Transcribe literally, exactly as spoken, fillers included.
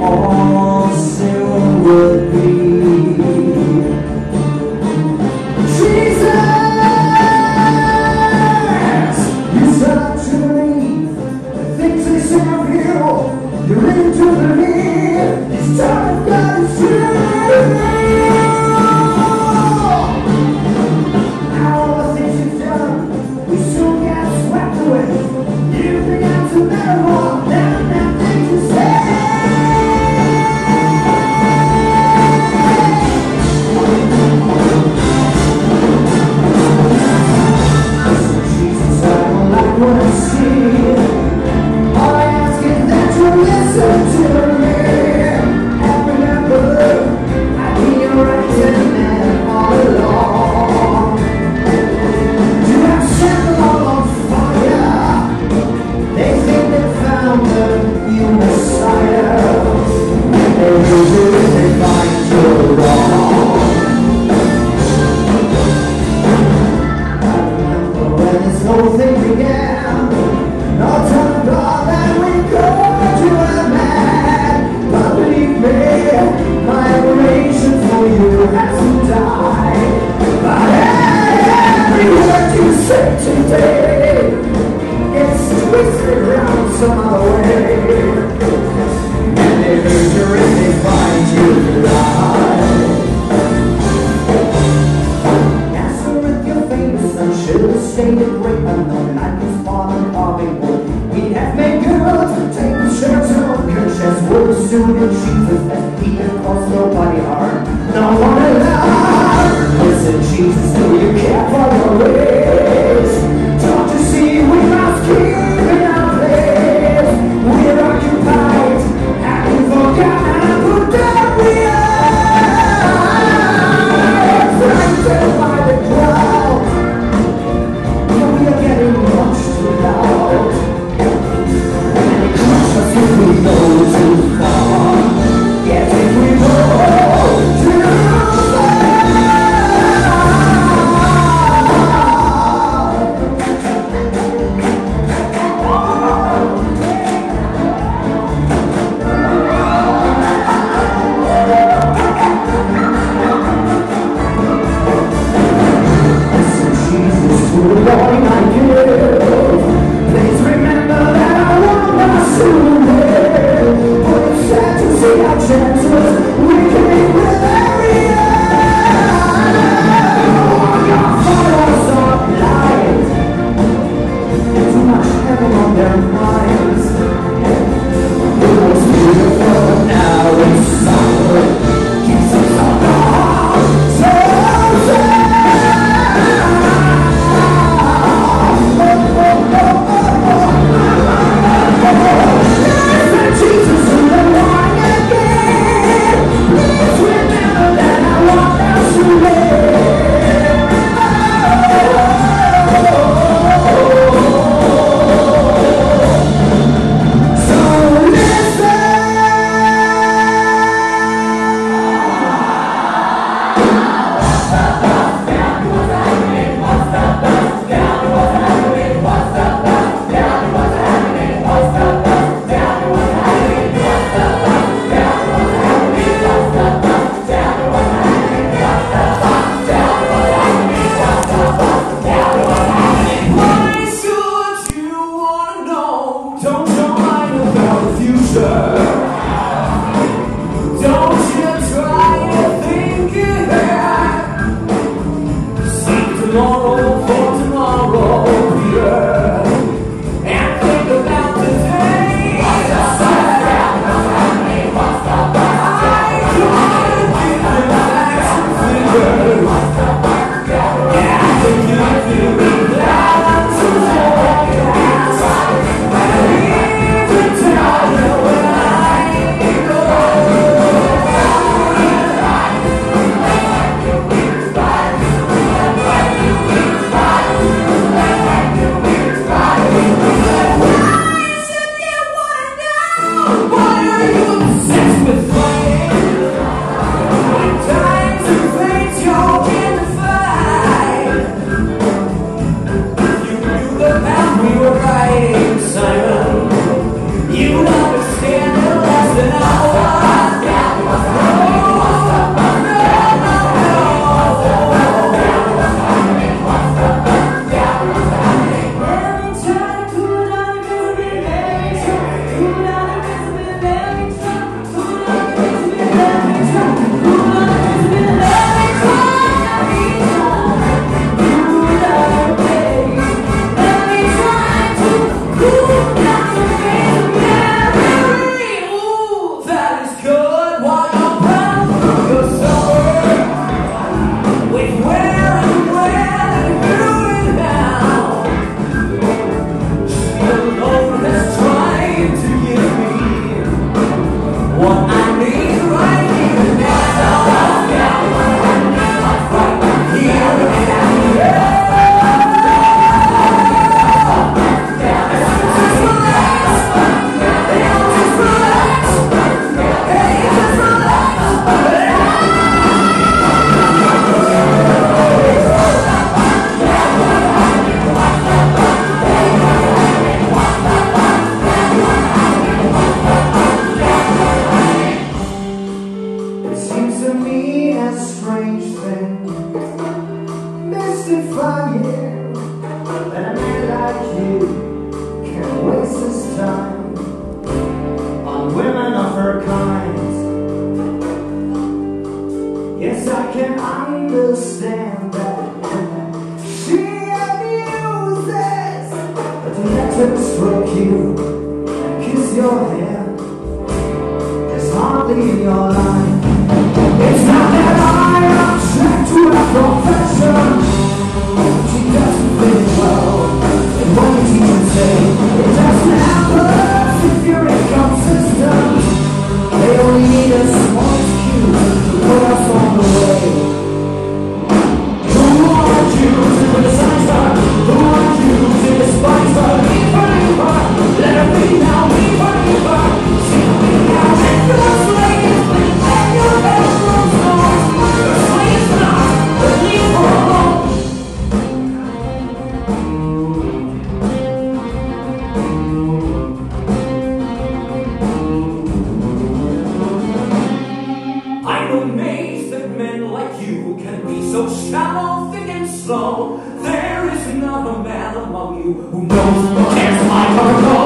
all soon would be. Jesus, you start to believe the things they say of you. You're ready to believe this time of God is true. Now all the things you've done, we soon get swept away. You began to matter more than nothing to say. Jesus, I don't like what I see. All I ask is that you listen to me. And remember, I've been your right hand man all along. You have set them all on fire. They think they found the new Messiah. And they will do it if they find you wrong. I remember when this whole thing began. No time God that we go to a man. But believe me, my admiration for you has to die. But every word you say today gets twisted around some other way. And they hurt you if they find you alive. Nazareth, your famous son, should have stayed a great unknown. Like his father carving wood, he'd have made good. Take the shirts off, chest would suit in Jesus as he could cause nobody harm, no one allowed. Listen, Jesus, do you care for your ways? Don't you see we must keep in our place? We're occupied, and we forgotten who that we are. Frightened by the crowd, we are getting much too loud. And it costs us if we go too far. Yes, if we go too far. Listen, Jesus, to the warning I give. Please remember that I want my soon live. But it's sad to see our chances weakening with every year. Your followers are blind. There's too much heaven on their minds. It was beautiful, now it's sour. Jesus on the heart, so sad. Jesus, in the morning again. Please remember that I want us to live. Yes, I can understand that she abuses, but to let her stroke you and kiss your hair is hardly in your line. It's not that I object to her profession. She doesn't fit well in what the teachers say. It doesn't happen if you're inconsistent. They only need a small excuse to put us on the way. Who are you to criticize her? Who are you to despise her? Leave her, leave her. Let her be now, leave her, leave her. She'll be now. And you're slaves, and your bedroom's lost. Your slave's not, but leave her alone. I'm amazed that men like you can be so shallow, thick and slow. There is another man among you who knows, cares, my heart.